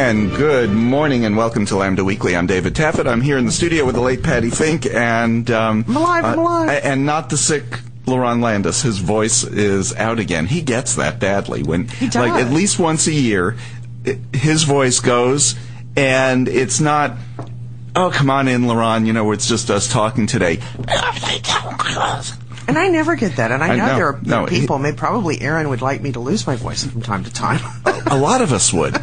And good morning and welcome to Lambda Weekly. I'm David Taffet. I'm here in the studio with the late Patty Fink and... I'm alive. And not the sick Laurent Landis. His voice is out again. He gets that badly. He does. Like, at least once a year, his voice goes, and it's not... Oh, come on in, Laurent. You know, it's just us talking today. And I never get that. And I know there are no, people, maybe probably Aaron would like me to lose my voice from time to time. A lot of us would.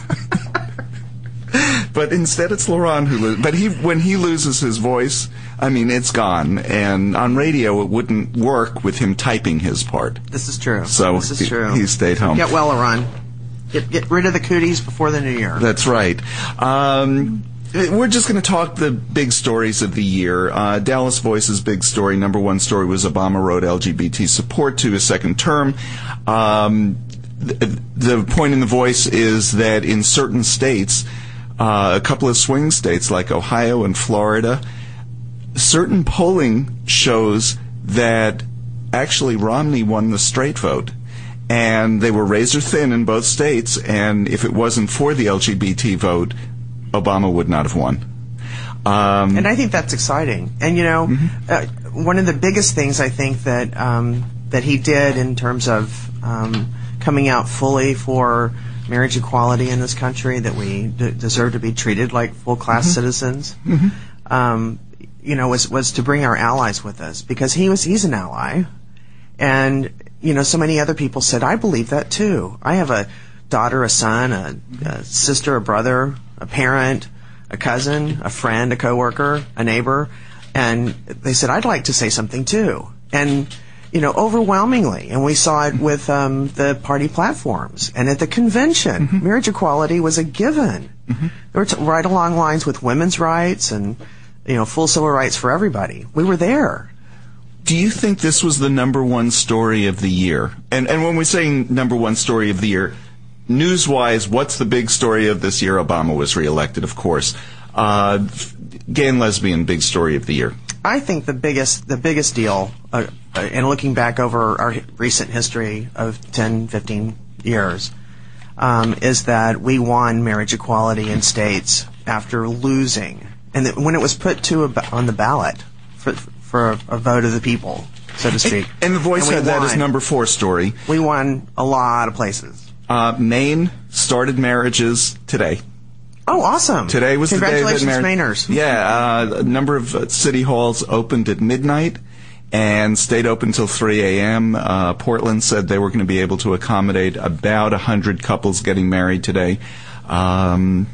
But instead it's Laurent who loses. But when he loses his voice, I mean, it's gone. And on radio, it wouldn't work with him typing his part. This is true. So this is true. He stayed home. Get well, Laurent. Get rid of the cooties before the new year. That's right. We're just going to talk the big stories of the year. Dallas Voice's big story, number one story, was Obama wrote LGBT support to his second term. The point in the Voice is that in certain states, a couple of swing states like Ohio and Florida, certain polling shows that actually Romney won the straight vote. And they were razor thin in both states, and if it wasn't for the LGBT vote, Obama would not have won. And I think that's exciting. And, you know, one of the biggest things I think that that he did in terms of coming out fully for marriage equality in this country, that we deserve to be treated like full-class citizens, you know, was to bring our allies with us, because he's an ally. And, you know, so many other people said, I believe that too. I have a daughter, a son, a sister, a brother, a parent, a cousin, a friend, a coworker, a neighbor, and they said, I'd like to say something too. And, you know, overwhelmingly, and we saw it with the party platforms and at the convention, marriage equality was a given. They were right along lines with women's rights and, you know, full civil rights for everybody. We were there. Do you think this was the number one story of the year? And when we're saying number one story of the year, news-wise, what's the big story of this year? Obama was reelected, of course. Gay and lesbian, big story of the year. I think the biggest deal, and looking back over our recent history of 10, 15 years, is that we won marriage equality in states after losing. And when it was put on the ballot for a vote of the people, so to speak. And the Voice had that as number 4 story. We won a lot of places. Maine started marriages today. Oh, awesome. Today was the day that Congratulations, Mainers. Yeah, a number of city halls opened at midnight and stayed open until 3 a.m. Portland said they were going to be able to accommodate about 100 couples getting married today. And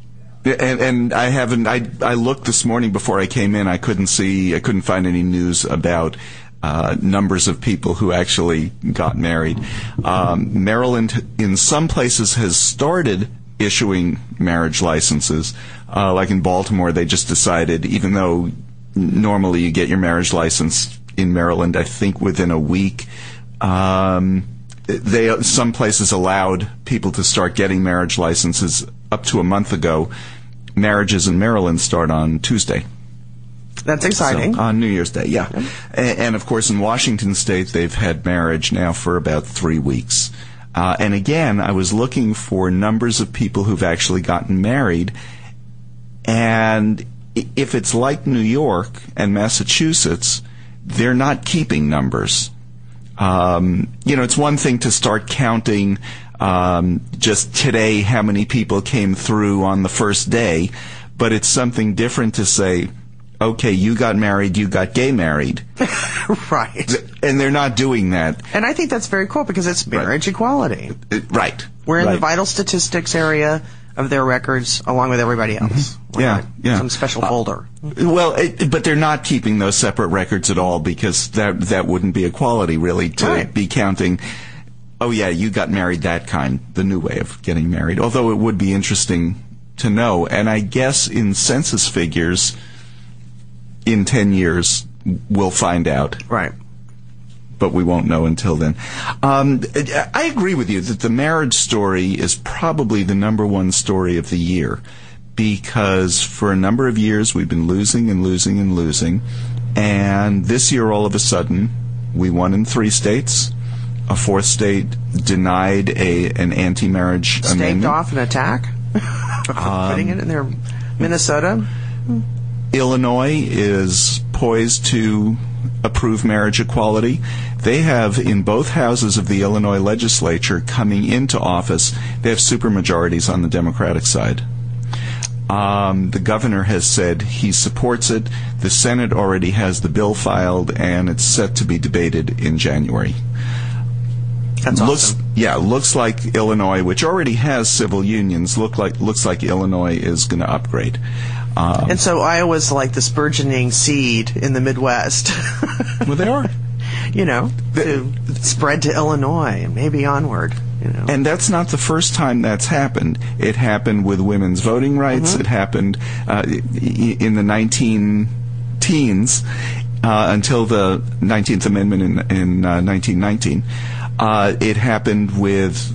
I looked this morning before I came in. I couldn't find any news about numbers of people who actually got married. Maryland, in some places, has started issuing marriage licenses. Like in Baltimore, they just decided, even though normally you get your marriage license in Maryland, I think within a week, some places allowed people to start getting marriage licenses up to a month ago. Marriages in Maryland start on Tuesday. That's exciting. So, on New Year's Day, yeah. And of course, in Washington State, they've had marriage now for about 3 weeks. And again, I was looking for numbers of people who've actually gotten married. And if it's like New York and Massachusetts, they're not keeping numbers. You know, it's one thing to start counting just today how many people came through on the first day, but it's something different to say, okay, you got married, you got gay married. Right. And they're not doing that. And I think that's very cool because it's marriage equality. Right. We're in the vital statistics area of their records along with everybody else. Yeah. Some special folder. Well, but they're not keeping those separate records at all because that wouldn't be equality, really, to be counting, oh, yeah, you got married that kind, the new way of getting married. Although it would be interesting to know. And I guess in census figures, in 10 years, we'll find out. Right. But we won't know until then. I agree with you that the marriage story is probably the number one story of the year because for a number of years we've been losing and losing and losing. And this year, all of a sudden, we won in 3 states. A 4th state denied an anti-marriage amendment. Staved off an attack? Putting it in their Minnesota. Illinois is poised to approve marriage equality. They have, in both houses of the Illinois legislature coming into office, they have supermajorities on the Democratic side. The governor has said he supports it. The Senate already has the bill filed, and it's set to be debated in January. That's awesome. Looks like Illinois, which already has civil unions, looks like Illinois is going to upgrade. And so Iowa's like this burgeoning seed in the Midwest. Well, they are. To spread to Illinois and maybe onward. And that's not the first time that's happened. It happened with women's voting rights. It happened in the 19-teens until the 19th Amendment in 1919. It happened with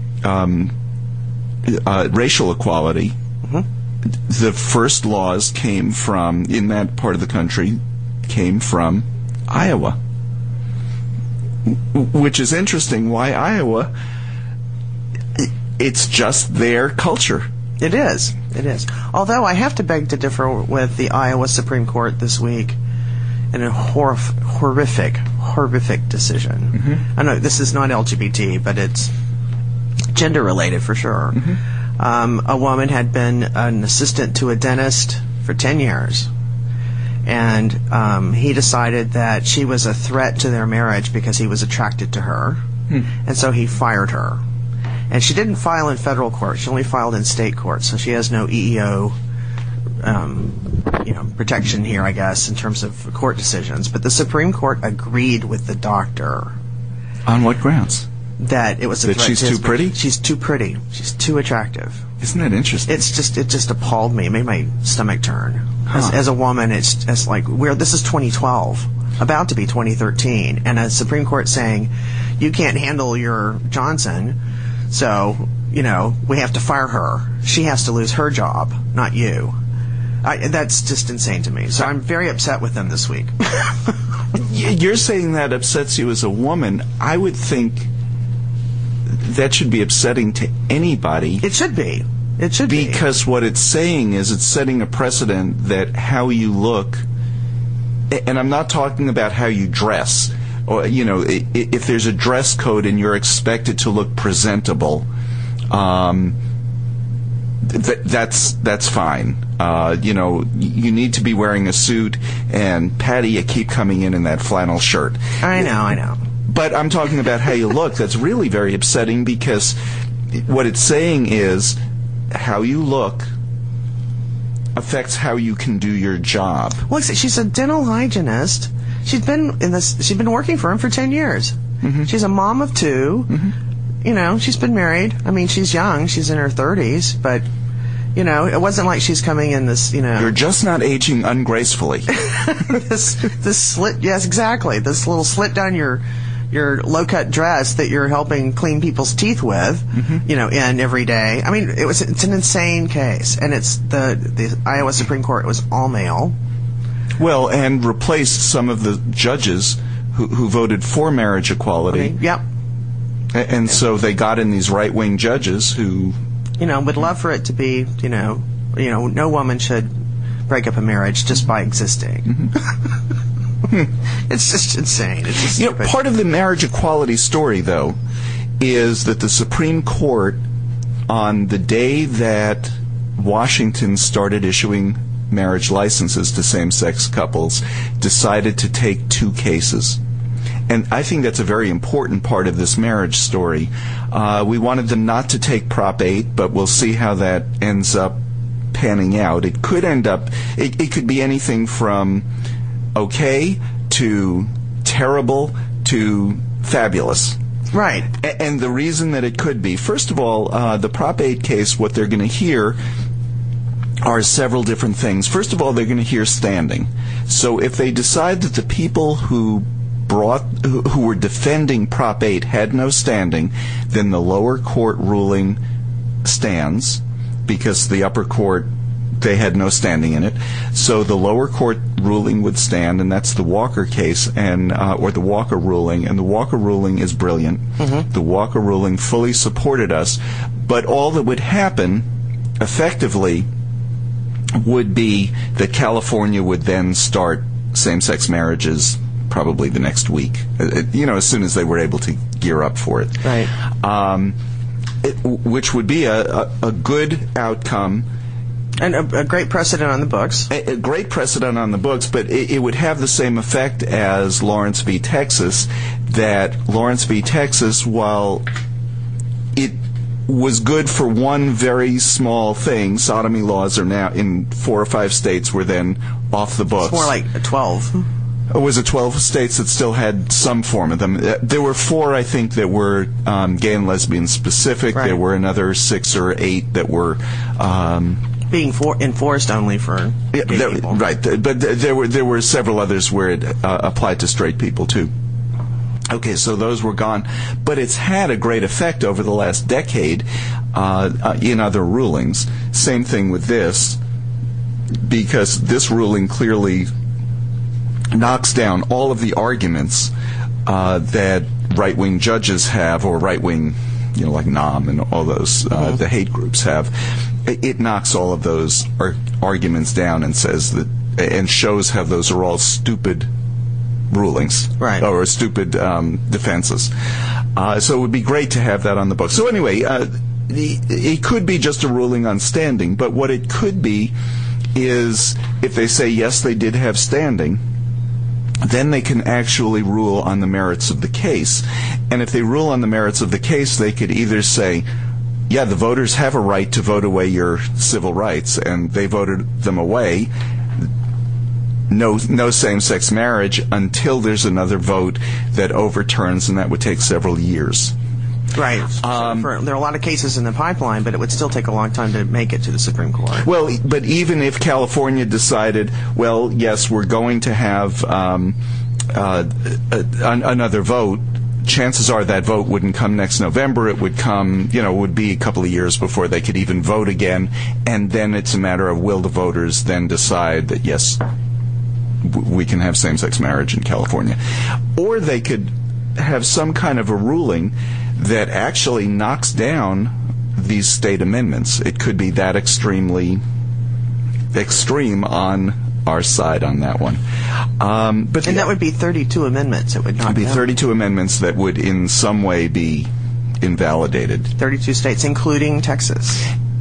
racial equality. The first laws came from, in that part of the country, came from Iowa. Which is interesting. Why Iowa? It's just their culture. It is. Although I have to beg to differ with the Iowa Supreme Court this week in a horrific decision. I know this is not LGBT, but it's gender related for sure. A woman had been an assistant to a dentist for 10 years. And he decided that she was a threat to their marriage because he was attracted to her. And so he fired her. And she didn't file in federal court. She only filed in state court. So she has no EEO protection here, I guess, in terms of court decisions. But the Supreme Court agreed with the doctor. On what grounds? That it was a that threat she's to his too pretty? She's too pretty. She's too attractive. Isn't that interesting? It just appalled me. It made my stomach turn. As a woman, it's like this is 2012, about to be 2013, and a Supreme Court saying you can't handle your Johnson, so we have to fire her. She has to lose her job, not you. That's just insane to me. So I'm very upset with them this week. You're saying that upsets you as a woman. I would think that should be upsetting to anybody. It should be. It should be. Because what it's saying is it's setting a precedent that how you look, and I'm not talking about how you dress, or if there's a dress code and you're expected to look presentable, that's fine. You need to be wearing a suit, and Patty, you keep coming in that flannel shirt. I know. But I'm talking about how you look. That's really very upsetting because what it's saying is how you look affects how you can do your job. Well, she's a dental hygienist. She's been working for him for 10 years. She's a mom of 2. She's been married. I mean, she's young. She's in her 30s, but it wasn't like she's coming in this, You're just not aging ungracefully. this slit, yes, exactly. This little slit down your low-cut dress that you're helping clean people's teeth with, in every day. I mean, it's an insane case, and it's the Iowa Supreme Court was all male. Well, and replaced some of the judges who voted for marriage equality. Okay. Yep. And so they got in these right-wing judges who, would love for it to be, no woman should break up a marriage just by existing. It's just insane. It's just stupid. Part of the marriage equality story, though, is that the Supreme Court, on the day that Washington started issuing marriage licenses to same-sex couples, decided to take 2 cases. And I think that's a very important part of this marriage story. We wanted them not to take Prop 8, but we'll see how that ends up panning out. It could end up, it could be anything from okay to terrible to fabulous. Right. And the reason that it could be, first of all, the Prop 8 case, what they're going to hear are several different things. First of all, they're going to hear standing. So if they decide that the people who were defending Prop 8 had no standing, then the lower court ruling stands because the upper court, they had no standing in it. So the lower court ruling would stand, and that's the Walker case, or the Walker ruling. And the Walker ruling is brilliant. The Walker ruling fully supported us. But all that would happen effectively would be that California would then start same-sex marriages probably the next week, as soon as they were able to gear up for it. Right. Which would be a good outcome. And a great precedent on the books. A great precedent on the books, but it would have the same effect as Lawrence v. Texas, that Lawrence v. Texas, while it was good for one very small thing, sodomy laws are now in 4 or 5 states were then off the books. It's more like 12. Was it 12 states that still had some form of them? There were 4, I think, that were gay and lesbian specific. Right. There were another 6 or 8 that were being enforced only for gay people. Right, but there were several others where it applied to straight people too. Okay, so those were gone, but it's had a great effect over the last decade in other rulings. Same thing with this, because this ruling clearly knocks down all of the arguments that right-wing judges have, or right-wing, like NAM and all those, the hate groups have. It knocks all of those arguments down and says that, and shows how those are all stupid rulings, right, or stupid defenses. So it would be great to have that on the book. So anyway, it could be just a ruling on standing, but what it could be is if they say yes, they did have standing, then they can actually rule on the merits of the case. And if they rule on the merits of the case, they could either say, yeah, the voters have a right to vote away your civil rights, and they voted them away. No same-sex marriage until there's another vote that overturns, and that would take several years. Right. There are a lot of cases in the pipeline, but it would still take a long time to make it to the Supreme Court. Well, but even if California decided, well, yes, we're going to have another vote, chances are that vote wouldn't come next November. It would come, would be a couple of years before they could even vote again. And then it's a matter of, will the voters then decide that, yes, we can have same-sex marriage in California. Or they could have some kind of a ruling that actually knocks down these state amendments. It could be that extremely extreme on our side on that one. And that would be 32 amendments. It would not be 32 amendments that would in some way be invalidated. 32 states, including Texas.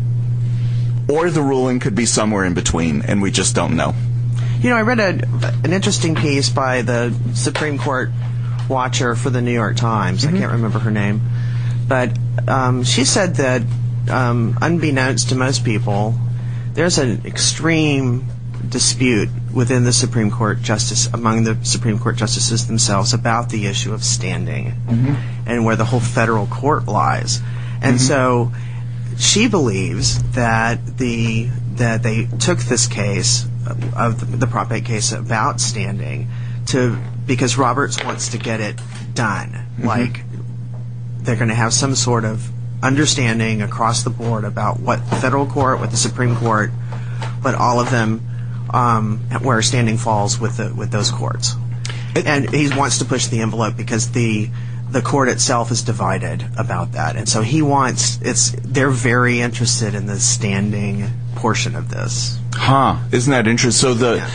Or the ruling could be somewhere in between, and we just don't know. I read an interesting piece by the Supreme Court watcher for the New York Times. I can't remember her name. But she said that, unbeknownst to most people, there's an extreme dispute within the Supreme Court among the Supreme Court justices themselves about the issue of standing and where the whole federal court lies. And so she believes that they took this case of the Prop 8 case about standing because Roberts wants to get it done. Like they're going to have some sort of understanding across the board about what the federal court, what the Supreme Court, what all of them, where standing falls with those courts. And he wants to push the envelope because the court itself is divided about that. And so they're very interested in the standing portion of this. Isn't that interesting? So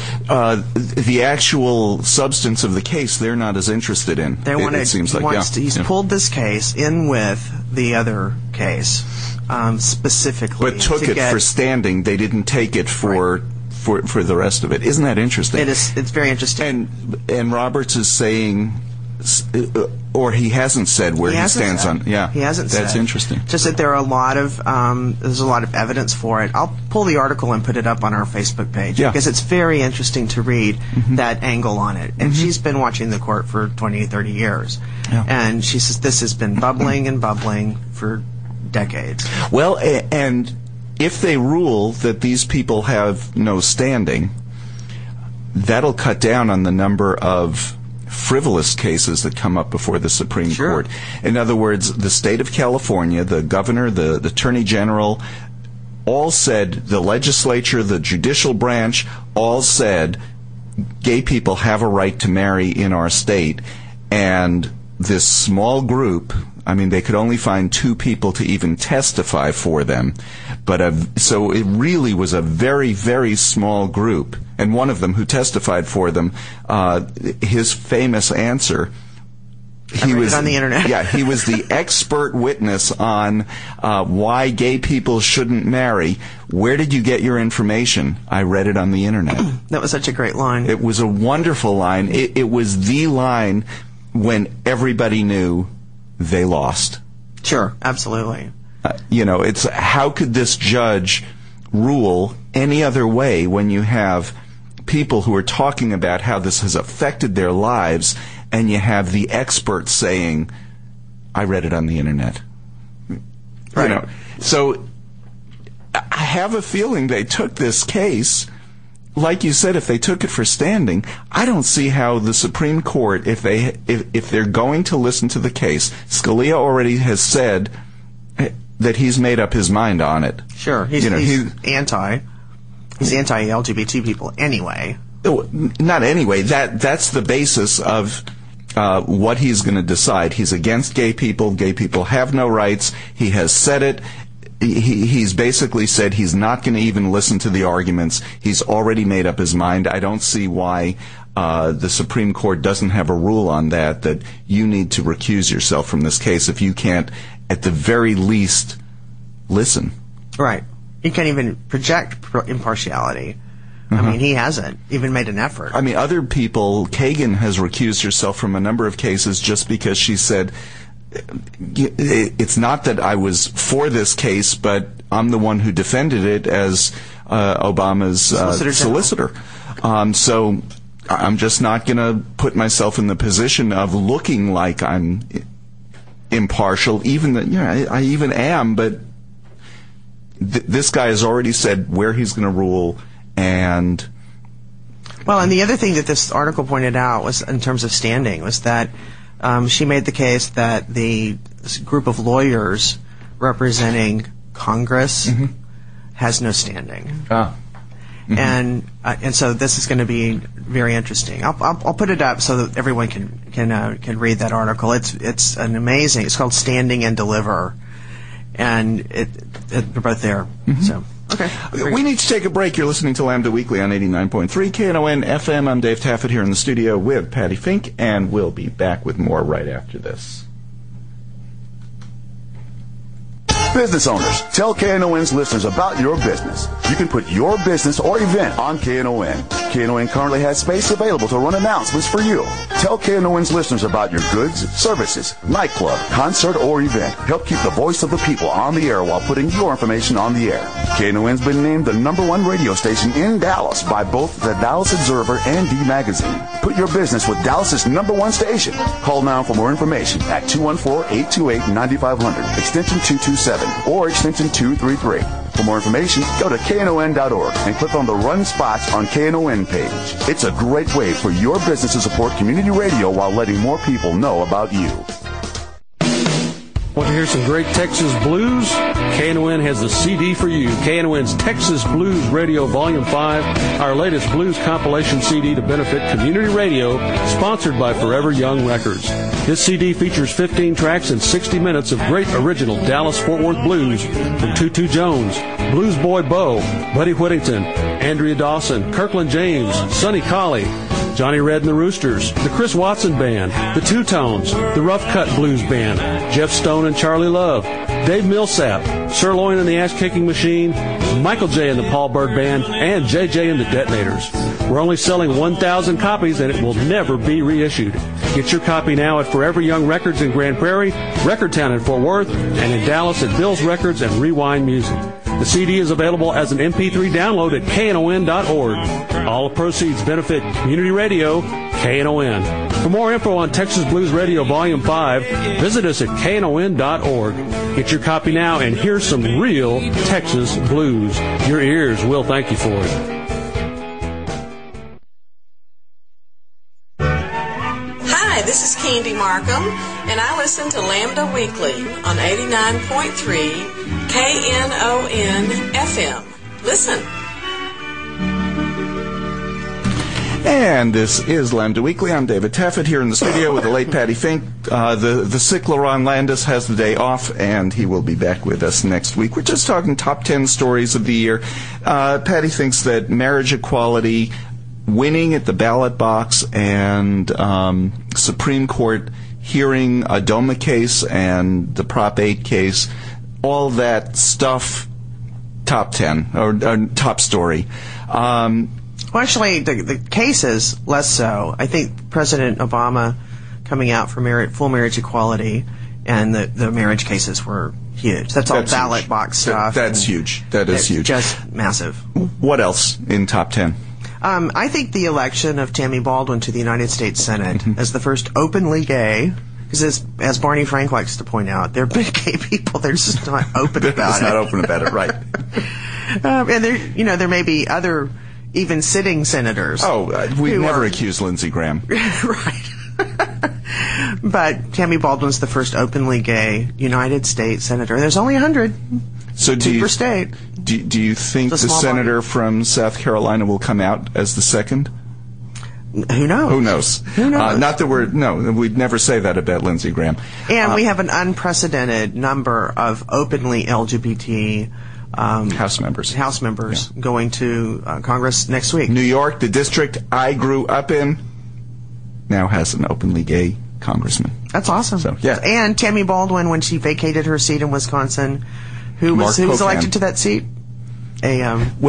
the actual substance of the case, they're not as interested in. It seems like he's pulled this case in with the other case specifically, but took it for standing. They didn't take it for the rest of it. Isn't that interesting? It is. It's very interesting. And Roberts is saying, or he hasn't said where he stands on. Yeah, he hasn't said. That's interesting. Just that there are there's a lot of evidence for it. I'll pull the article and put it up on our Facebook page because it's very interesting to read that angle on it. And she's been watching the court for 20, 30 years, and she says this has been bubbling and bubbling for decades. Well, and if they rule that these people have no standing, that'll cut down on the number of frivolous cases that come up before the Supreme Court. In other words, the state of California, the governor, the attorney general, all said, the legislature, the judicial branch, all said, gay people have a right to marry in our state. And this small group, I mean, they could only find 2 people to even testify for them, but so it really was a very, very small group. And one of them who testified for them, his famous answer, he was on the internet. Yeah, he was the expert witness on why gay people shouldn't marry. Where did you get your information? I read it on the internet. That was such a great line. It was a wonderful line. It was the line when everybody knew they lost. Sure, absolutely. It's how could this judge rule any other way when you have people who are talking about how this has affected their lives, and you have the experts saying, I read it on the internet. Right. So I have a feeling they took this case, like you said, if they took it for standing, I don't see how the Supreme Court, if they're going to listen to the case, Scalia already has said that he's made up his mind on it. Sure, he's anti-LGBT people anyway. Not anyway. That's the basis of what he's going to decide. He's against gay people. Gay people have no rights. He has said it. He's basically said he's not going to even listen to the arguments. He's already made up his mind. I don't see why the Supreme Court doesn't have a rule on that you need to recuse yourself from this case if you can't, at the very least, listen. Right. You can't even project impartiality. I mean, he hasn't even made an effort. I mean, other people, Kagan has recused herself from a number of cases just because she said, it's not that I was for this case, but I'm the one who defended it as Obama's solicitor. So I'm just not going to put myself in the position of looking like I'm impartial, even that, I even am, but this guy has already said where he's going to rule. And the other thing that this article pointed out was, in terms of standing, was that she made the case that the group of lawyers representing Congress has no standing. And so this is going to be very interesting. I'll put it up so that everyone can read that article. It's an amazing. It's called "Standing and Deliver," and they're both there. So. Okay. We need to take a break. You're listening to Lambda Weekly on 89.3 KNON FM. I'm Dave Taffet here in the studio with Patty Fink, and we'll be back with more right after this. Business owners, tell KNON's listeners about your business. You can put your business or event on KNON. KNON currently has space available to run announcements for you. Tell KNON's listeners about your goods, services, nightclub, concert, or event. Help keep the voice of the people on the air while putting your information on the air. KNON's been named the #1 radio station in Dallas by both the Dallas Observer and D Magazine. Put your business with Dallas's #1 station. Call now for more information at 214-828-9500, extension 227, or extension 233. For more information, go to KNON.org and click on the Run Spots on KNON page. It's a great way for your business to support community radio while letting more people know about you. Want to hear some great Texas blues? KNON has the CD for you. KNON's Texas Blues Radio Volume 5, our latest blues compilation CD to benefit community radio, sponsored by Forever Young Records. This CD features 15 tracks and 60 minutes of great original Dallas-Fort Worth blues from Tutu Jones, Blues Boy Bo, Buddy Whittington, Andrea Dawson, Kirkland James, Sonny Colley, Johnny Red and the Roosters, the Chris Watson Band, the Two-Tones, the Rough Cut Blues Band, Jeff Stone and Charlie Love, Dave Millsap, Sirloin and the Ash-Kicking Machine, Michael J. and the Paul Bird Band, and JJ and the Detonators. We're only selling 1,000 copies, and it will never be reissued. Get your copy now at Forever Young Records in Grand Prairie, Record Town in Fort Worth, and in Dallas at Bill's Records and Rewind Music. The CD is available as an MP3 download at KNON.org. All proceeds benefit community radio, KNON. For more info on Texas Blues Radio Volume 5, visit us at KNON.org. Get your copy now and hear some real Texas blues. Your ears will thank you for it. Hi, this is Candy Markham, and I listen to Lambda Weekly on 89.3 KNON FM. Listen. And this is Lambda Weekly. I'm David Taffet here in the studio with the late Patty Fink. The sick LaRon Landis has the day off, and he will be back with us next week. We're just talking top 10 stories of the year. Patty thinks that marriage equality, winning at the ballot box, and Supreme Court hearing a DOMA case and the Prop 8 case, all that stuff, top 10, or top story. Well, actually, the cases, less so. I think President Obama coming out for full marriage equality, and the marriage cases were huge. That's all ballot box stuff. That's huge. That is huge. Just massive. What else in top 10? I think the election of Tammy Baldwin to the United States Senate as the first openly gay, because as Barney Frank likes to point out, they're big gay people. They're just not open about it. They're just not open about it, right. And there may be other even sitting senators. We never accuse Lindsey Graham. Right. But Tammy Baldwin's the first openly gay United States senator. There's only 100. So two per state. Do you think the senator from South Carolina will come out as the second? Who knows? Not that we'd never say that about Lindsey Graham. And we have an unprecedented number of openly LGBT House members going to Congress next week. New York, the district I grew up in, now has an openly gay congressman. That's awesome. So, yeah. And Tammy Baldwin, when she vacated her seat in Wisconsin, who was elected to that seat? An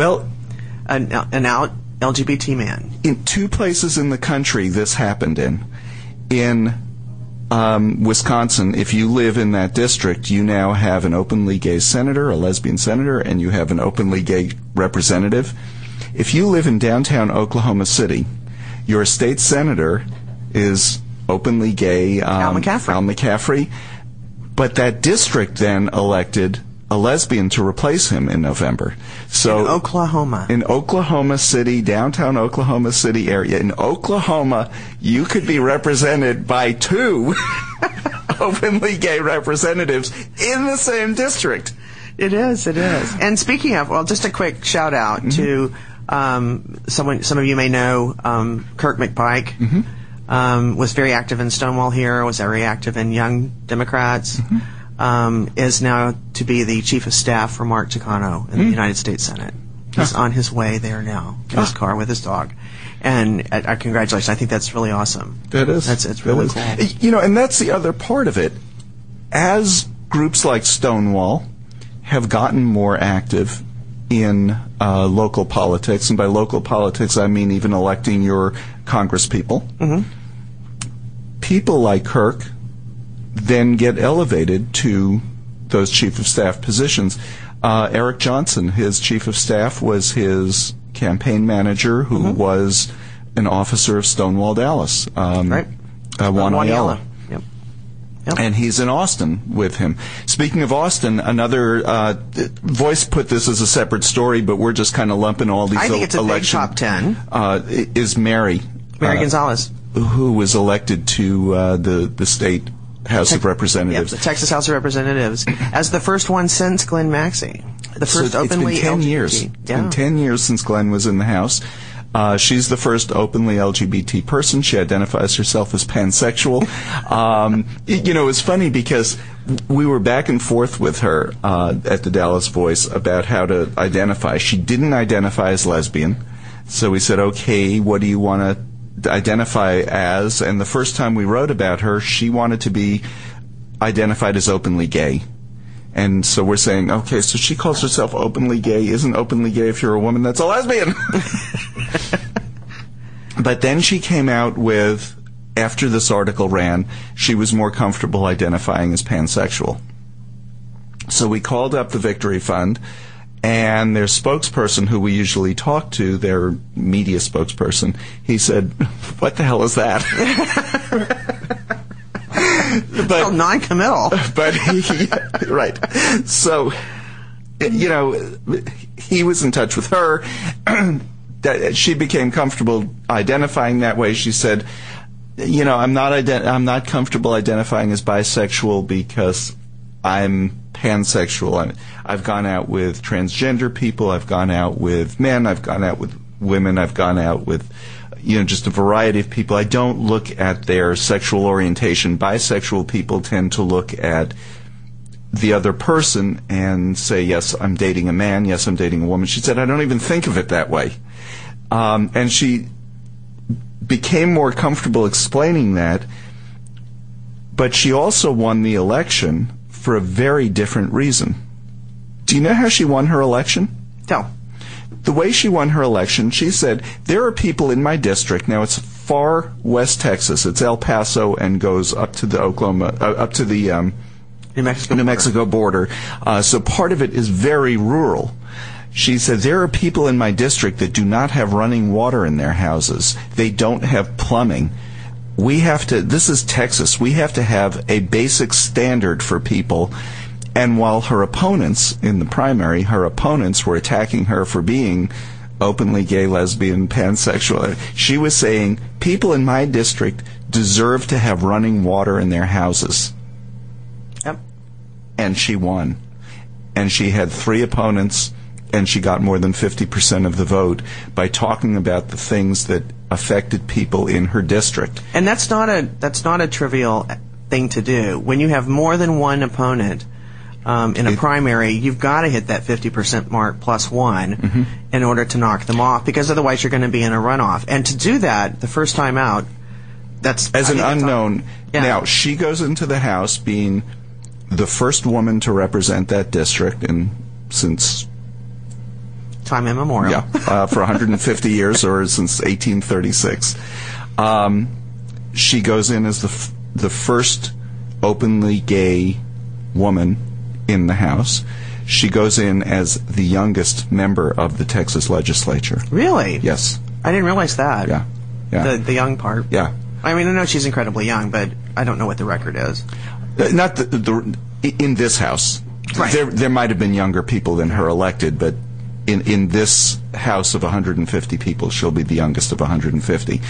out LGBT man. In two places in the country this happened in. In Wisconsin, if you live in that district, you now have an openly gay senator, a lesbian senator, and you have an openly gay representative. If you live in downtown Oklahoma City, your state senator is openly gay, Al McCaffrey, but that district then elected a lesbian to replace him in November. So in Oklahoma. In Oklahoma City, downtown Oklahoma City area. In Oklahoma, you could be represented by two openly gay representatives in the same district. It is. And speaking of, just a quick shout out to some of you may know, Kirk McPike was very active in Stonewall here, was very active in Young Democrats. Is now to be the chief of staff for Mark Takano in the United States Senate. He's on his way there now in his car with his dog. And congratulations. I think that's really awesome. That is. It's really cool. And that's the other part of it. As groups like Stonewall have gotten more active in local politics, and by local politics I mean even electing your congresspeople, people like Kirk then get elevated to those chief of staff positions. Eric Johnson, his chief of staff, was his campaign manager, who was an officer of Stonewall Dallas. Right. Juan Ayala. Yep. And he's in Austin with him. Speaking of Austin, another Voice put this as a separate story, but we're just kind of lumping all these I think it's a big top 10. Is Mary Gonzalez, who was elected to the state House of Representatives. Yep, the Texas House of Representatives, as the first one since Glenn Maxey. The first openly it's been 10 LGBT. years. It's been 10 years since Glenn was in the House. She's the first openly LGBT person. She identifies herself as pansexual. It's funny because we were back and forth with her at the Dallas Voice about how to identify. She didn't identify as lesbian. So we said, okay, what do you want to identify as? And the first time we wrote about her, she wanted to be identified as openly gay. And so we're saying, okay, so she calls herself openly gay. Isn't openly gay if you're a woman that's a lesbian? But then she came out with, after this article ran, she was more comfortable identifying as pansexual. So we called up the Victory Fund, and their spokesperson, who we usually talk to, their media spokesperson, he said, what the hell is that? But non-committal. But right. So, he was in touch with her. She became comfortable identifying that way. She said, I'm not comfortable identifying as bisexual because I'm pansexual. I've gone out with transgender people. I've gone out with men. I've gone out with women. I've gone out with, just a variety of people. I don't look at their sexual orientation. Bisexual people tend to look at the other person and say, yes, I'm dating a man, yes, I'm dating a woman. She said, I don't even think of it that way. And she became more comfortable explaining that, but she also won the election for a very different reason. Do you know how she won her election? No. The way she won her election, she said, there are people in my district, now it's far west Texas, it's El Paso and goes up to the New Mexico border. So part of it is very rural. She said, there are people in my district that do not have running water in their houses. They don't have plumbing. This is Texas, we have to have a basic standard for people. And while her opponents, in the primary, were attacking her for being openly gay, lesbian, pansexual, she was saying, people in my district deserve to have running water in their houses. Yep. And she won. And she had 3 opponents, and she got more than 50% of the vote by talking about the things that affected people in her district. And that's not a trivial thing to do. When you have more than one opponent in a primary, you've got to hit that 50% mark plus 1 in order to knock them off, because otherwise you're going to be in a runoff. And to do that the first time out, that's as an unknown. Yeah. Now she goes into the House being the first woman to represent that district since time immemorial. Yeah, for 150 years, or since 1836. She goes in as the first openly gay woman in the House. She goes in as the youngest member of the Texas legislature. Really? Yes. I didn't realize that. Yeah. The young part. Yeah. I mean, I know she's incredibly young, but I don't know what the record is. Not in this House. Right. There might have been younger people than her elected, but in this House of 150 people, she'll be the youngest of 150.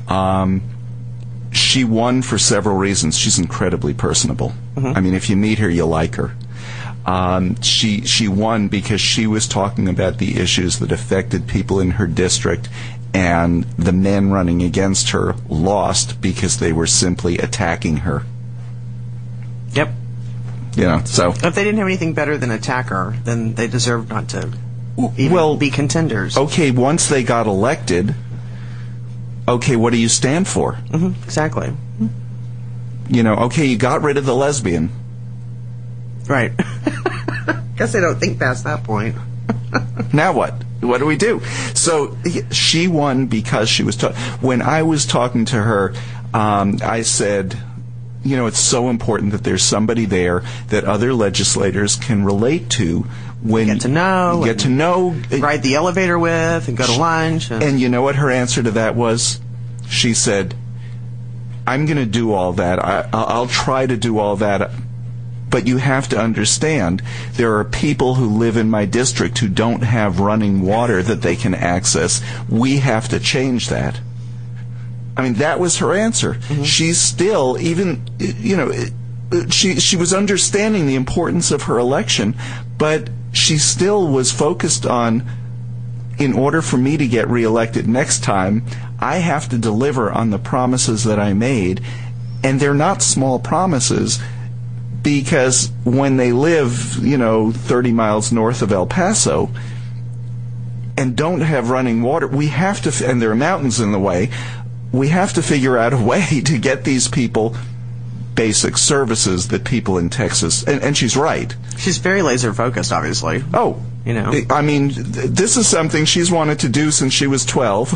She won for several reasons. She's incredibly personable. I mean, if you meet her, you'll like her. She won because she was talking about the issues that affected people in her district, and the men running against her lost because they were simply attacking her. Yep. So if they didn't have anything better than attack her, then they deserved not to even be contenders. Okay, once they got elected, okay, what do you stand for? Exactly. Okay, you got rid of the lesbian. Right. Guess they don't think past that point. Now what? What do we do? So she won because she was when I was talking to her, I said, it's so important that there's somebody there that other legislators can relate to when get to know, ride the elevator with, and go to lunch. And you know what her answer to that was? She said, I'm going to do all that. I'll try to do all that. But you have to understand, there are people who live in my district who don't have running water that they can access. We have to change that. I mean, that was her answer. She's still, even, she was understanding the importance of her election, but she still was focused on, in order for me to get reelected next time, I have to deliver on the promises that I made. And they're not small promises, because when they live, 30 miles north of El Paso and don't have running water, we have to, and there are mountains in the way, we have to figure out a way to get these people basic services that people in Texas, and she's right. She's very laser focused, obviously. Oh, I mean, this is something she's wanted to do since she was 12.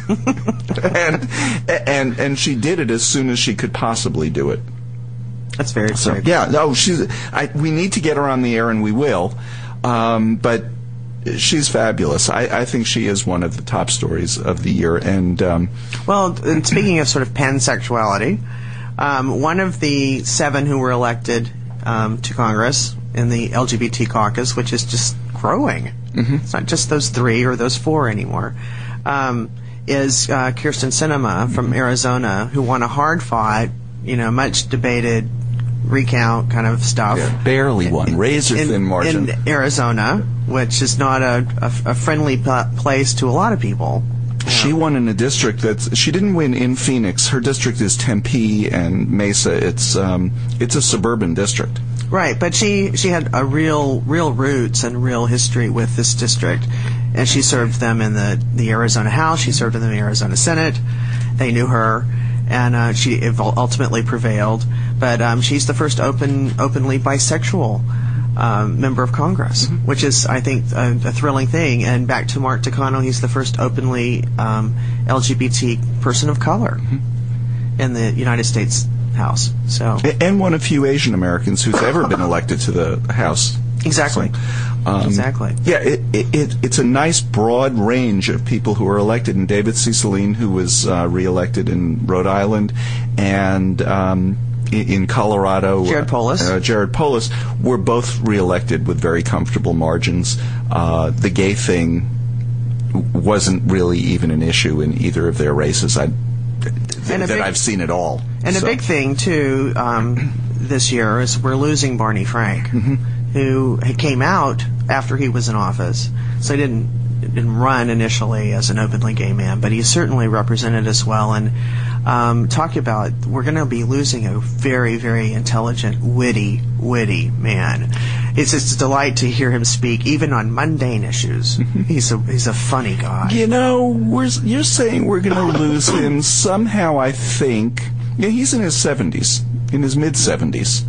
and she did it as soon as she could possibly do it. That's very exciting. Yeah, no, we need to get her on the air, and we will. But she's fabulous. I think she is one of the top stories of the year. And and speaking of sort of pansexuality, one of the 7 who were elected to Congress in the LGBT caucus, which is just growing. It's not just those 3 or those 4 anymore. Is Kyrsten Sinema from Arizona, who won a hard-fought, much debated recount kind of stuff. Yeah, barely won, razor-thin margin. In Arizona, which is not a friendly place to a lot of people. She won in a district she didn't win in Phoenix. Her district is Tempe and Mesa. It's a suburban district. Right, but she had a real roots and real history with this district, and she served them in the Arizona House. She served in the Arizona Senate. They knew her, and she ultimately prevailed. But she's the first openly bisexual member of Congress, which is, I think, a thrilling thing. And back to Mark Takano, he's the first openly LGBT person of color in the United States House. And one of few Asian Americans who's ever been elected to the House. Exactly. Exactly. Yeah, it's a nice broad range of people who are elected. And David Cicilline, who was reelected in Rhode Island, and in Colorado, Jared Polis were both reelected with very comfortable margins. The gay thing wasn't really even an issue in either of their races I've seen at all. And a big thing, too, this year is we're losing Barney Frank, who came out after he was in office. So he didn't run initially as an openly gay man, but he certainly represented us well. And talk about, we're going to be losing a very, very intelligent, witty man. It's just a delight to hear him speak, even on mundane issues. He's a funny guy. You're saying we're going to lose him somehow. I think he's in his 70s, in his mid-70s.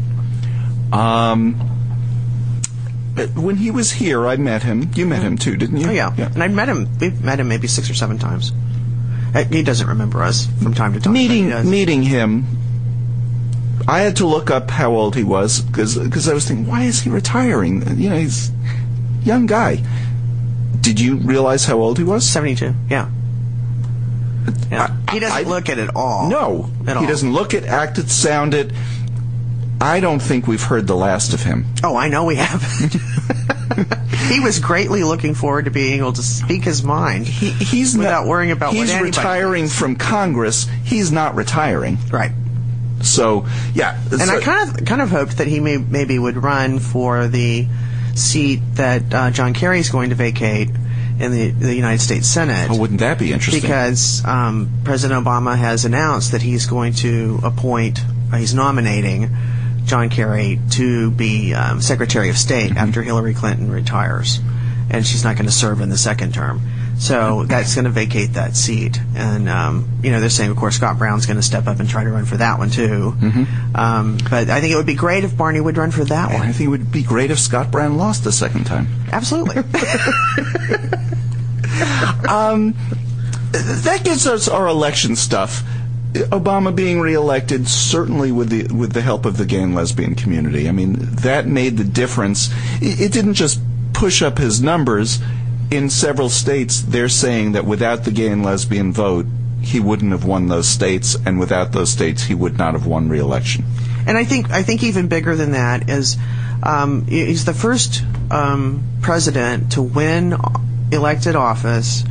When he was here, I met him. You met him too, didn't you? Oh yeah. And I met him. We've met him maybe 6 or 7 times. He doesn't remember us from time to time. Meeting him, I had to look up how old he was because I was thinking, why is he retiring? He's a young guy. Did you realize how old he was? 72. Yeah. He doesn't look it at all. No, he doesn't look it, act it, sound it. I don't think we've heard the last of him. Oh, I know we haven't. He was greatly looking forward to being able to speak his mind. He's without worrying about what anybody thinks. He's retiring from Congress. He's not retiring. Right. So, yeah. And I kind of hoped that he maybe would run for the seat that John Kerry is going to vacate in the United States Senate. Oh, wouldn't that be interesting? Because President Obama has announced that he's going to he's nominating John Kerry to be Secretary of State after Hillary Clinton retires. And she's not going to serve in the second term. So that's going to vacate that seat. And, they're saying, of course, Scott Brown's going to step up and try to run for that one, too. But I think it would be great if Barney would run for that one. I think it would be great if Scott Brown lost the second time. Absolutely. That gives us our election stuff. Obama being reelected, certainly with the help of the gay and lesbian community. I mean, that made the difference. It didn't just push up his numbers. In several states, they're saying that without the gay and lesbian vote, he wouldn't have won those states, and without those states, he would not have won re-election. And I think even bigger than that is he's the first president to win elected office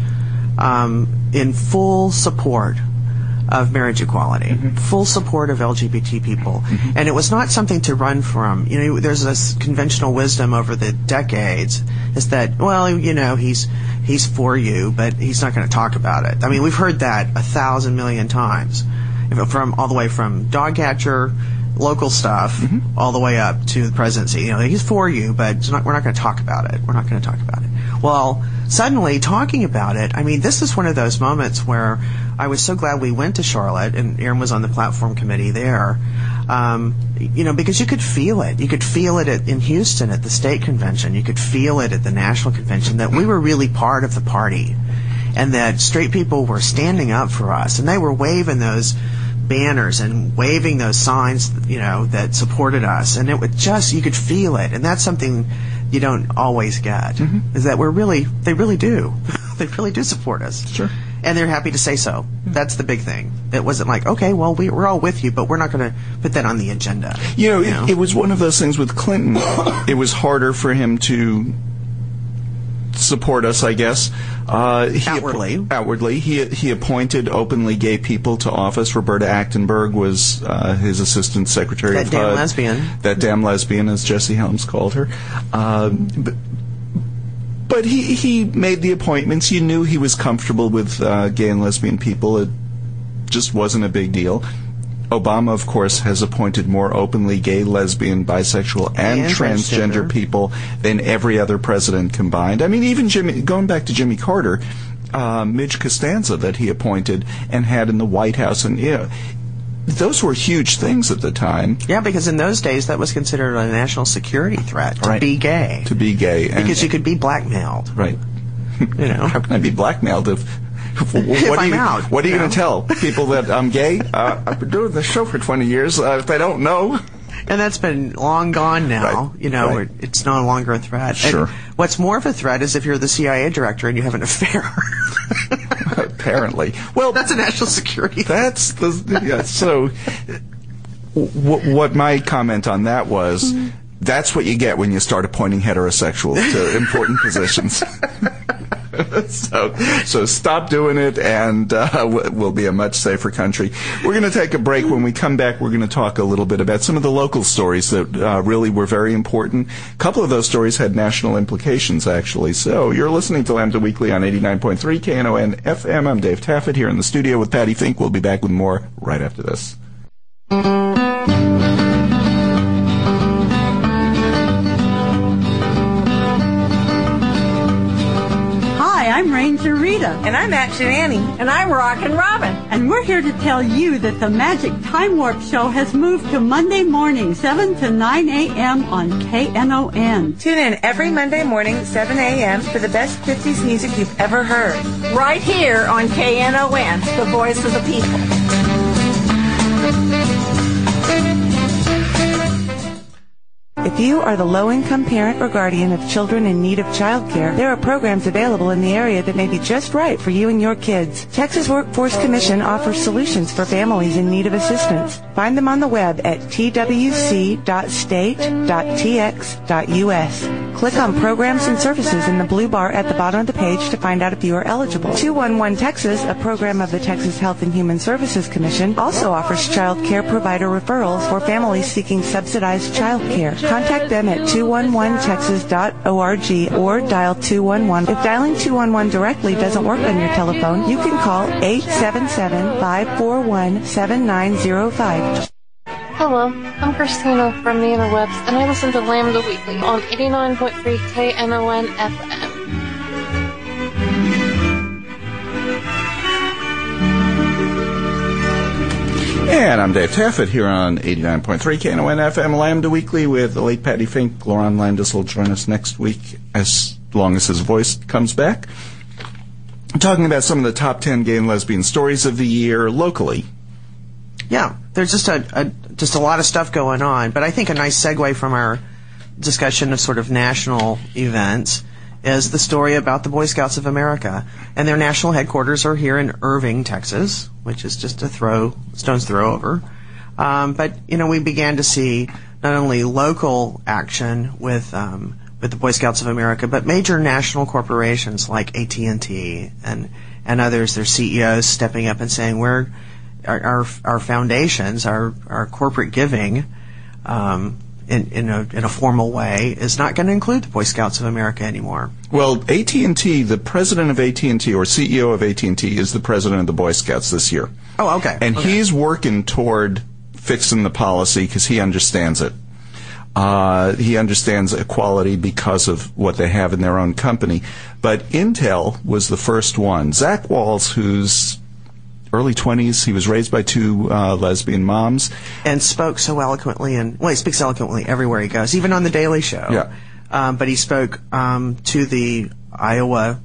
in full support of marriage equality, full support of LGBT people. And it was not something to run from. There's this conventional wisdom over the decades is that, well, he's for you, but he's not going to talk about it. I mean, we've heard that 1,000 million times, from all the way from dog catcher, local stuff, all the way up to the presidency. He's for you, but we're not going to talk about it. We're not going to talk about it. Well, suddenly talking about it, I mean, this is one of those moments where I was so glad we went to Charlotte, and Aaron was on the platform committee there, because you could feel it. You could feel it in Houston at the state convention. You could feel it at the national convention, that we were really part of the party, and that straight people were standing up for us, and they were waving those banners and waving those signs, that supported us, and it would you could feel it, and that's something you don't always get, is that they really do. They really do support us. Sure. And they're happy to say so. That's the big thing. It wasn't like, okay, well, we're all with you, but we're not going to put that on the agenda. It was one of those things with Clinton. It was harder for him to support us, I guess. Outwardly. He appointed openly gay people to office. Roberta Achtenberg was his assistant secretary of HUD. That damn lesbian. That damn lesbian, as Jesse Helms called her. But he made the appointments. You knew he was comfortable with gay and lesbian people. It just wasn't a big deal. Obama, of course, has appointed more openly gay, lesbian, bisexual, and transgender people than every other president combined. I mean, even going back to Jimmy Carter, Midge Costanza that he appointed and had in the White House, and those were huge things at the time. Yeah, because in those days that was considered a national security threat to be gay. To be gay. Because you could be blackmailed. Right. How can I be blackmailed if what are you going to tell people that I'm gay? I've been doing this show for 20 years. If they don't know. And that's been long gone now. Right. It's no longer a threat. Sure. And what's more of a threat is if you're the CIA director and you have an affair. Apparently. Well, that's a national security threat. So what my comment on that was, that's what you get when you start appointing heterosexuals to important positions. So stop doing it, and we'll be a much safer country. We're going to take a break. When we come back, we're going to talk a little bit about some of the local stories that really were very important. A couple of those stories had national implications, actually. So you're listening to Lambda Weekly on 89.3 KNON FM. I'm Dave Taffet here in the studio with Patty Fink. We'll be back with more right after this. I'm Ranger Rita. And I'm Action Annie. And I'm Rockin' Robin. And we're here to tell you that the Magic Time Warp Show has moved to Monday morning, 7 to 9 a.m. on KNON. Tune in every Monday morning, 7 a.m. for the best 50s music you've ever heard. Right here on KNON, the voice of the people. If you are the low-income parent or guardian of children in need of childcare, there are programs available in the area that may be just right for you and your kids. Texas Workforce Commission offers solutions for families in need of assistance. Find them on the web at twc.state.tx.us. Click on Programs and Services in the blue bar at the bottom of the page to find out if you are eligible. 211 Texas, a program of the Texas Health and Human Services Commission, also offers child care provider referrals for families seeking subsidized child care. Contact them at 211texas.org or dial 211. If dialing 211 directly doesn't work on your telephone, you can call 877-541-7905. Hello, I'm Christina from the Interwebs, and I listen to Lambda Weekly on 89.3 KNON FM. And I'm Dave Taffet here on 89.3 KNON FM Lambda Weekly with the late Patty Fink. Lauren Landis will join us next week as long as his voice comes back. Talking about some of the top 10 gay and lesbian stories of the year locally. Yeah, there's just a lot of stuff going on, but I think a nice segue from our discussion of sort of national events is the story about the Boy Scouts of America. And their national headquarters are here in Irving, Texas, which is just a stone's throw over. But, we began to see not only local action with the Boy Scouts of America, but major national corporations like AT&T and others, their CEOs stepping up and saying, our foundations, our corporate giving, in a formal way, is not going to include the Boy Scouts of America anymore. Well, AT&T, the president of AT&T or CEO of AT&T is the president of the Boy Scouts this year. Oh, okay. And he's working toward fixing the policy because he understands it. He understands equality because of what they have in their own company. But Intel was the first one. Zach Walls, who's early 20s. He was raised by two lesbian moms. And spoke so eloquently, he speaks eloquently everywhere he goes, even on The Daily Show. Yeah. But he spoke to the Iowa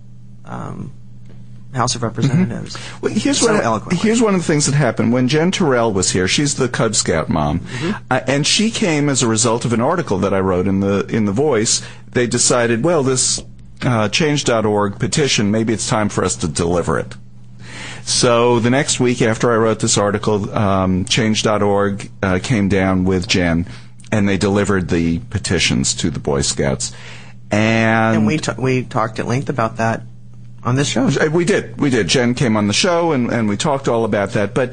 House of Representatives. Well, here's one of the things that happened. When Jen Terrell was here, she's the Cub Scout mom, and she came as a result of an article that I wrote in the Voice. They decided, well, this Change.org petition, maybe it's time for us to deliver it. So the next week after I wrote this article, Change.org came down with Jen, and they delivered the petitions to the Boy Scouts. And we talked at length about that on this show. We did. Jen came on the show, and we talked all about that. But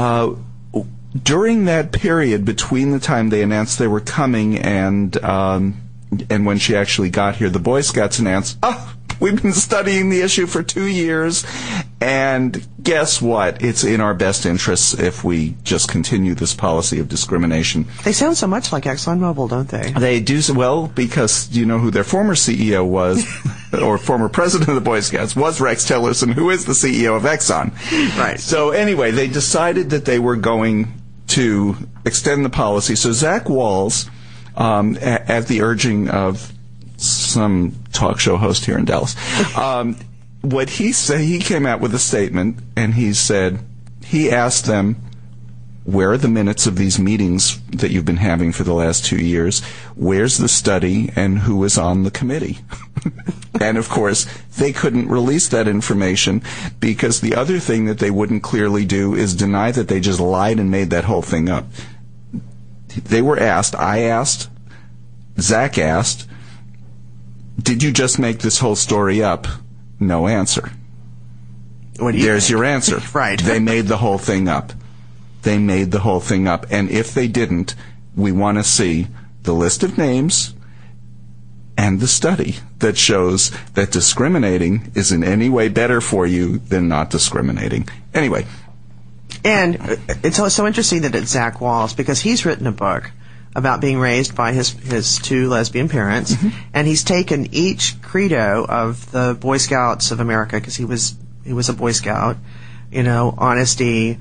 during that period between the time they announced they were coming and when she actually got here, the Boy Scouts announced, We've been studying the issue for 2 years, and guess what? It's in our best interests if we just continue this policy of discrimination. They sound so much like ExxonMobil, don't they? They do, well, because do you know who their former CEO was, or former president of the Boy Scouts, was Rex Tillerson, who is the CEO of Exxon. Right. So anyway, they decided that they were going to extend the policy. So Zach Walls, at the urging of some talk show host here in Dallas, what he said, he came out with a statement, and he said, he asked them, where are the minutes of these meetings that you've been having for the last 2 years? Where's the study, and who is on the committee? And of course, they couldn't release that information, because the other thing that they wouldn't clearly do is deny that they just lied and made that whole thing up. They were asked, I asked, Zach asked, did you just make this whole story up? No answer. There's your answer. Right. They made the whole thing up. They made the whole thing up. And if they didn't, we want to see the list of names and the study that shows that discriminating is in any way better for you than not discriminating. Anyway. And it's so interesting that it's Zach Walls, because he's written a book about being raised by his two lesbian parents, and he's taken each credo of the Boy Scouts of America, because he was a Boy Scout, honesty,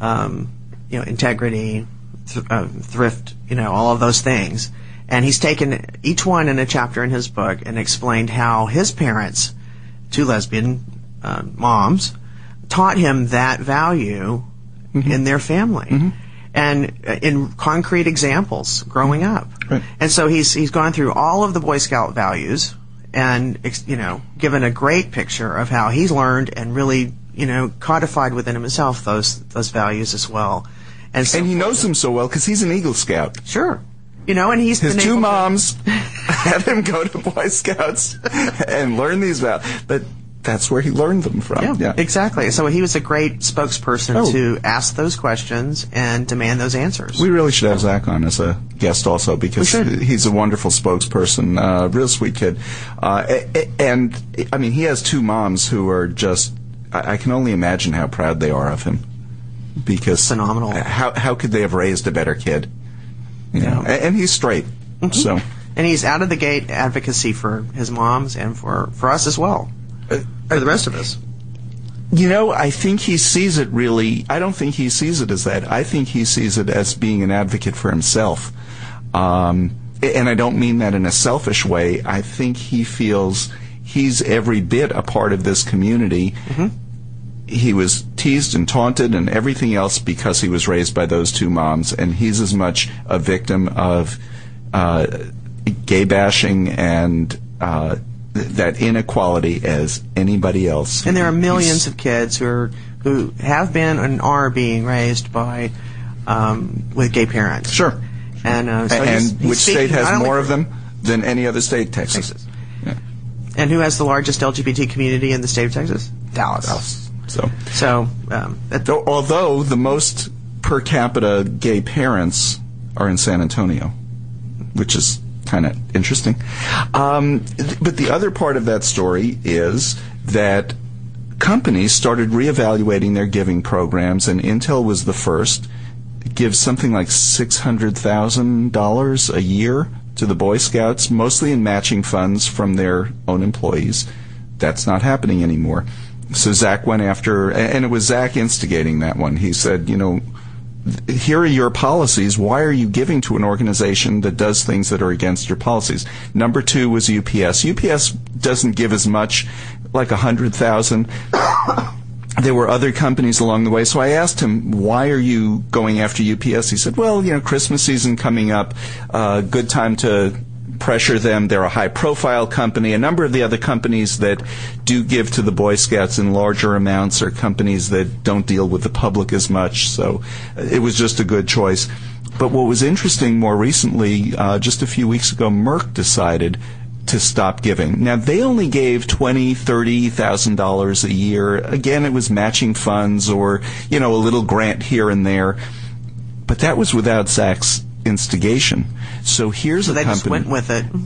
integrity, thrift, all of those things. And he's taken each one in a chapter in his book and explained how his parents, two lesbian moms, taught him that value in their family. And in concrete examples growing up. Right. And so he's gone through all of the Boy Scout values and, given a great picture of how he's learned and really, codified within himself those values as well. And he knows them so well because he's an Eagle Scout. Sure. And he's his two moms had him go to Boy Scouts and learn these values. But that's where he learned them from. Yeah, exactly. So he was a great spokesperson to ask those questions and demand those answers. We really should have Zach on as a guest also, because he's a wonderful spokesperson, real sweet kid. And, I mean, he has two moms who are just, I can only imagine how proud they are of him. Because phenomenal. How could they have raised a better kid? And he's straight. So. And he's out of the gate advocacy for his moms and for us as well. For the rest of us. I think he sees it really, I don't think he sees it as that. I think he sees it as being an advocate for himself. And I don't mean that in a selfish way. I think he feels he's every bit a part of this community. He was teased and taunted and everything else because he was raised by those two moms, and he's as much a victim of gay bashing and that inequality as anybody else. And there are millions of kids who have been and are being raised by with gay parents. Sure. And which state has more of them than any other state? Texas. Yeah. And who has the largest LGBT community in the state of Texas? Dallas. So although the most per capita gay parents are in San Antonio, which is kind of interesting. But the other part of that story is that companies started reevaluating their giving programs, and Intel was the first. It gives something like $600,000 a year to the Boy Scouts, mostly in matching funds from their own employees. That's not happening anymore. So Zach went after, and it was Zach instigating that one. He said, here are your policies. Why are you giving to an organization that does things that are against your policies? Number two was UPS. UPS doesn't give as much, like $100,000. There were other companies along the way. So I asked him, why are you going after UPS? He said, well, Christmas season coming up, good time to pressure them. They're a high-profile company. A number of the other companies that do give to the Boy Scouts in larger amounts are companies that don't deal with the public as much. So it was just a good choice. But what was interesting more recently, just a few weeks ago, Merck decided to stop giving. Now, they only gave $20,000, $30,000 a year. Again, it was matching funds or, a little grant here and there. But that was without Zach's instigation. So here's a company. They just went with it.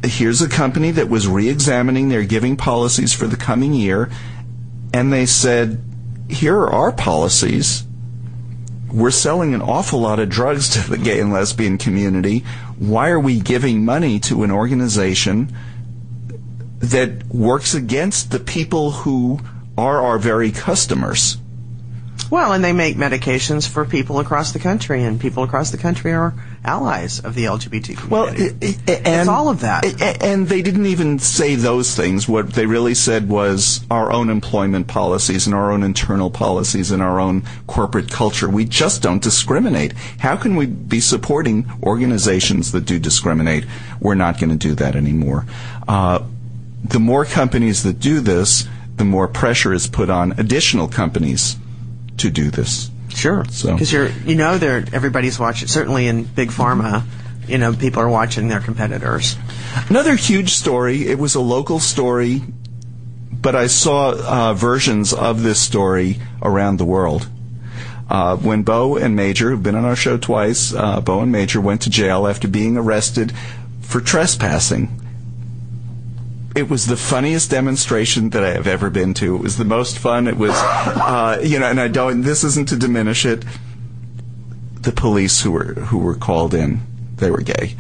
here's a company that was re-examining their giving policies for the coming year, and they said, here are our policies. We're selling an awful lot of drugs to the gay and lesbian community. Why are we giving money to an organization that works against the people who are our very customers? Well, and they make medications for people across the country, and people across the country are allies of the LGBT community. Well, it's all of that. And they didn't even say those things. What they really said was our own employment policies and our own internal policies and our own corporate culture. We just don't discriminate. How can we be supporting organizations that do discriminate? We're not going to do that anymore. The more companies that do this, the more pressure is put on additional companies to do this. Sure. Because everybody's watching. Certainly in big pharma, people are watching their competitors. Another huge story. It was a local story, but I saw versions of this story around the world. When Bo and Major, who've been on our show twice, Bo and Major went to jail after being arrested for trespassing. It was the funniest demonstration that I have ever been to. It was the most fun. It was, and this isn't to diminish it. The police who were called in, they were gay.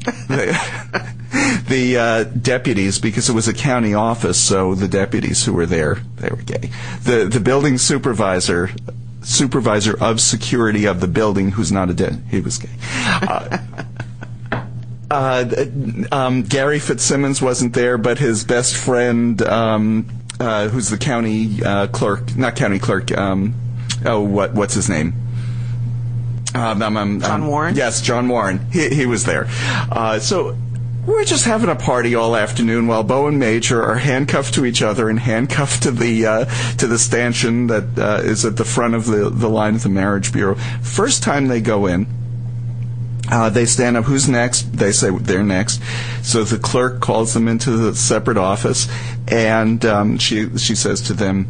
The deputies, because it was a county office, so the deputies who were there, they were gay. The building supervisor of security of the building, who's not he was gay. Gary Fitzsimmons wasn't there, but his best friend, who's the county clerk, not county clerk, what's his name? John Warren? Yes, John Warren. He was there. So we're just having a party all afternoon while Bo and Major are handcuffed to each other and handcuffed to the stanchion that is at the front of the line of the Marriage Bureau. First time they go in, they stand up. Who's next? They say they're next. So the clerk calls them into the separate office, and she says to them,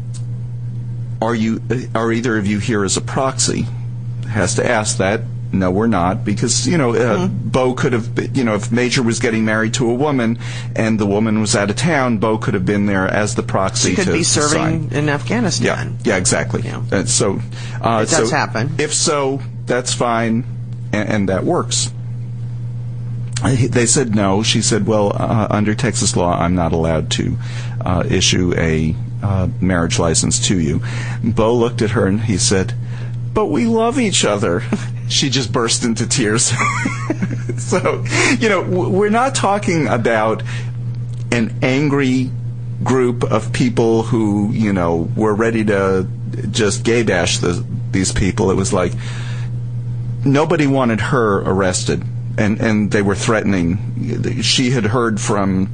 "Are either of you here as a proxy?" Has to ask that. No, we're not, because Bo could have, if Major was getting married to a woman and the woman was out of town, Bo could have been there as the proxy. She could be serving in Afghanistan. Yeah, exactly. Yeah. So it does happen. If so, that's fine. And that works. They said no. She said, well, under Texas law, I'm not allowed to issue a marriage license to you. Bo looked at her and he said, but we love each other. She just burst into tears. So, we're not talking about an angry group of people who, were ready to just gay bash these people. It was like, nobody wanted her arrested, and they were threatening. She had heard from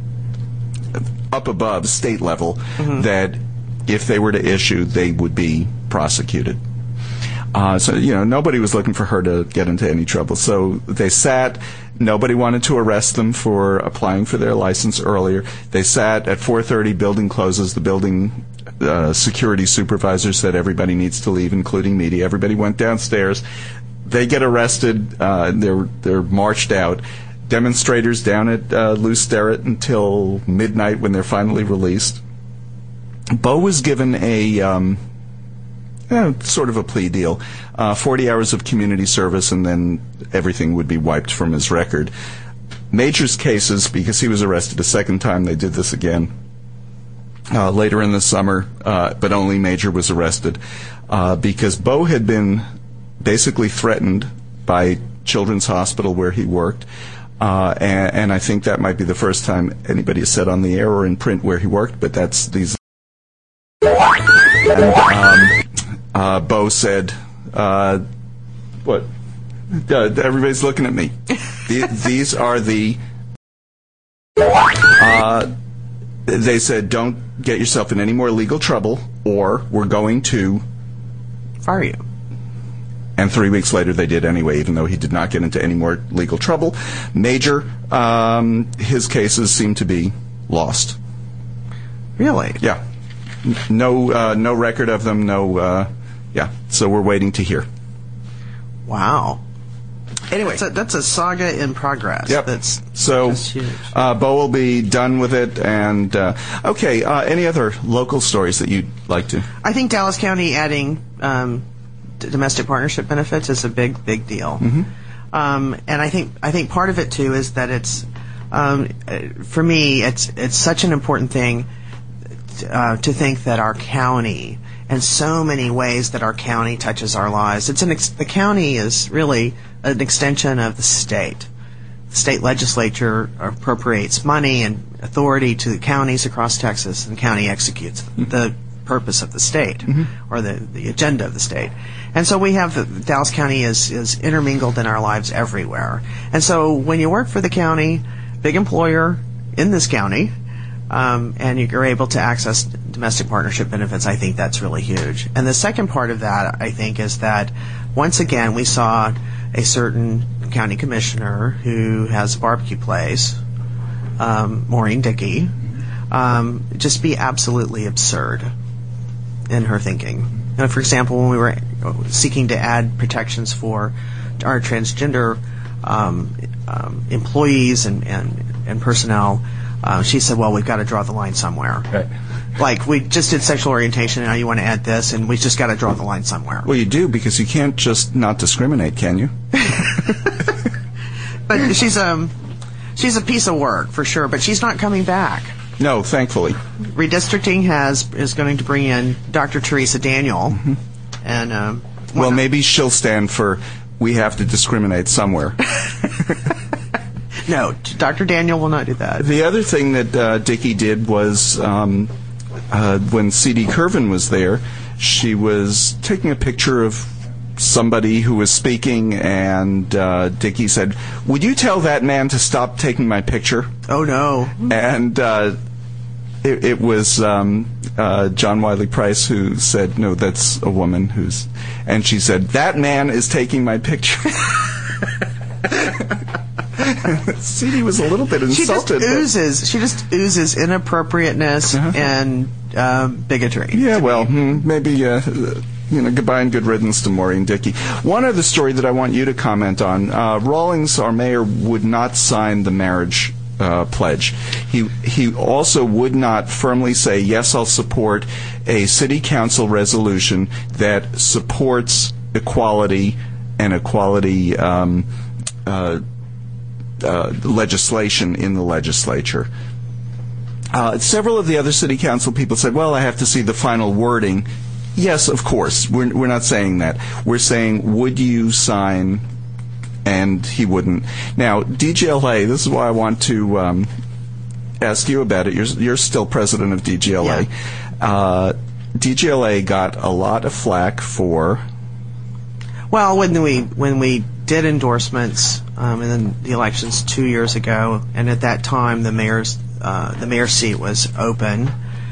up above, state level, that if they were to issue, they would be prosecuted. So nobody was looking for her to get into any trouble. So they sat. Nobody wanted to arrest them for applying for their license earlier. They sat at 4:30, building closes. The building security supervisor said everybody needs to leave, including media. Everybody went downstairs. They get arrested. They're marched out. Demonstrators down at Lew Sterrett until midnight when they're finally released. Bo was given a sort of a plea deal, 40 hours of community service, and then everything would be wiped from his record. Major's cases, because he was arrested a second time, they did this again later in the summer, but only Major was arrested because Bo had been basically threatened by Children's Hospital where he worked, and I think that might be the first time anybody has said on the air or in print where he worked, but that's these. And, Bo said, what? Everybody's looking at me. These are the... they said, don't get yourself in any more legal trouble, or we're going to... fire you. And 3 weeks later, they did anyway, even though he did not get into any more legal trouble. Major, his cases seem to be lost. Really? Yeah. No record of them. Yeah. So we're waiting to hear. Wow. Anyway, so that's a saga in progress. Yep. That's huge. Bo will be done with it. And any other local stories that you'd like to? I think Dallas County adding domestic partnership benefits is a big deal. Mm-hmm. And I think part of it too is that it's for me it's such an important thing to think that our county, and so many ways that our county touches our lives. The county is really an extension of the state. The state legislature appropriates money and authority to the counties across Texas, and the county executes the purpose of the state or the agenda of the state. And so we have Dallas County is intermingled in our lives everywhere. And so when you work for the county, big employer in this county, and you're able to access domestic partnership benefits, I think that's really huge. And the second part of that, I think, is that once again we saw a certain county commissioner who has a barbecue place, Maureen Dickey, just be absolutely absurd in her thinking. For example, when we were seeking to add protections for our transgender employees and personnel, she said, well, we've got to draw the line somewhere. Right. Like, we just did sexual orientation, and now you want to add this, and we just got to draw the line somewhere. Well, you do, because you can't just not discriminate, can you? But she's a piece of work, for sure, but she's not coming back. No, thankfully. Redistricting is going to bring in Dr. Teresa Daniel. And well, maybe she'll stand for we have to discriminate somewhere. No, Dr. Daniel will not do that. The other thing that Dickey did was when C.D. Curvin was there, she was taking a picture of somebody who was speaking, and Dickey said, would you tell that man to stop taking my picture? Oh, no. And it was John Wiley Price who said, no, that's a woman who's... And she said, that man is taking my picture. C.D. was a little bit insulted. She just oozes inappropriateness and bigotry. Yeah, well, maybe... goodbye and good riddance to Maureen Dickey. One other story that I want you to comment on. Rawlings, our mayor, would not sign the marriage pledge. He also would not firmly say, yes, I'll support a city council resolution that supports equality and equality legislation in the legislature. Several of the other city council people said, well, I have to see the final wording. Yes, of course. We're not saying that. We're saying, would you sign? And he wouldn't. Now, DGLA, this is why I want to ask you about it. You're still president of DGLA. Yeah. DGLA got a lot of flack for... Well, when we did endorsements in the elections 2 years ago, and at that time the mayor's seat was open,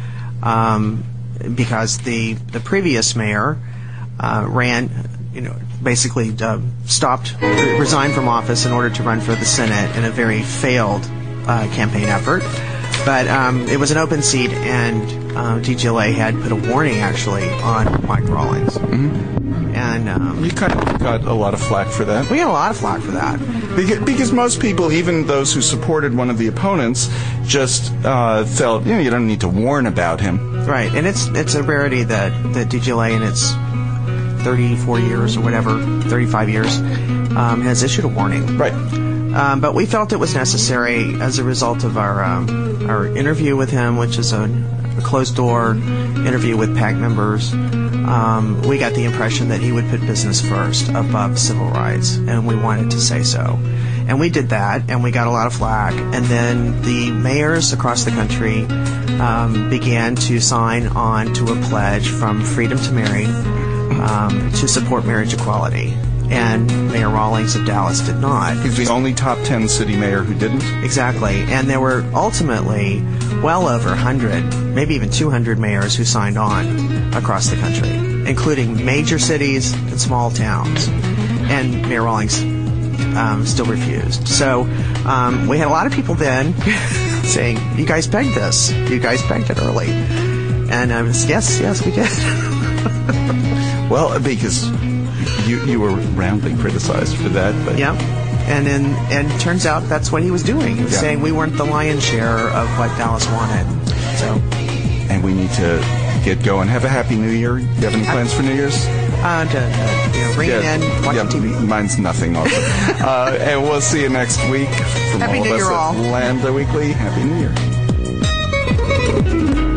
because the previous mayor ran, basically resigned from office in order to run for the Senate in a very failed campaign effort. But it was an open seat, and DGLA had put a warning, actually, on Mike Rawlings. And you kind of got a lot of flack for that. We got a lot of flack for that. Because most people, even those who supported one of the opponents, just felt, you don't need to warn about him. Right, and it's a rarity that DGLA in its 34 years or whatever, 35 years, has issued a warning. Right. But we felt it was necessary as a result of our interview with him, which is a closed-door interview with PAC members. We got the impression that he would put business first above civil rights, and we wanted to say so. And we did that, and we got a lot of flack. And then the mayors across the country began to sign on to a pledge from Freedom to Marry to support marriage equality. And Mayor Rawlings of Dallas did not. He's the only top 10 city mayor who didn't? Exactly. And there were ultimately well over 100, maybe even 200 mayors who signed on across the country, including major cities and small towns. And Mayor Rawlings still refused. So we had a lot of people then saying, you guys begged this. You guys begged it early. And I was, yes, we did. Well, because You were roundly criticized for that, but yeah. And it turns out that's what he was doing. He was saying we weren't the lion's share of what Dallas wanted. So, and we need to get going. Have a happy New Year. Do you have any plans for New Year's? Bring it in, watch TV. Mine's nothing also. And we'll see you next week. From Happy all New of us Year, at all. Lambda Weekly. Happy New Year.